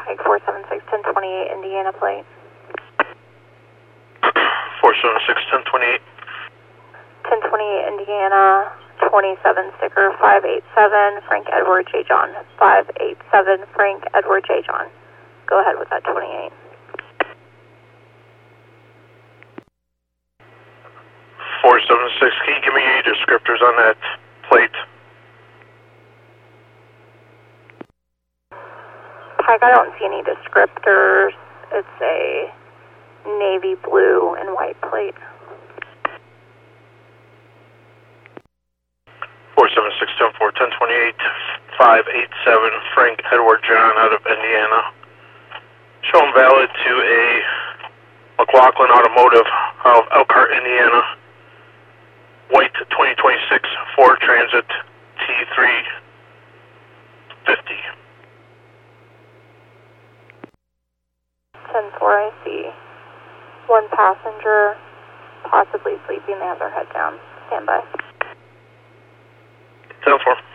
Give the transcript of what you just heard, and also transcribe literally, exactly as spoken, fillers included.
Pike four seven six, ten twenty-eight, Indiana plate. four seven six, ten twenty-eight. ten twenty-eight, Indiana, twenty-seven, sticker five eight seven, Frank Edward J. John. five eight seven, Frank Edward J. John. Go ahead with that twenty-eight. four seven six, can you give me any descriptors on that plate? Pike, I don't see any descriptors. It's a navy blue and white plate. four seven six, ten four, ten twenty-eight, five eight seven, Frank Edward John out of Indiana. Shown valid to a McLaughlin Automotive of Elkhart, Indiana. White twenty twenty-six Ford Transit T three fifty. ten four, I see one passenger, possibly sleeping. They have their head down. Stand by. ten four.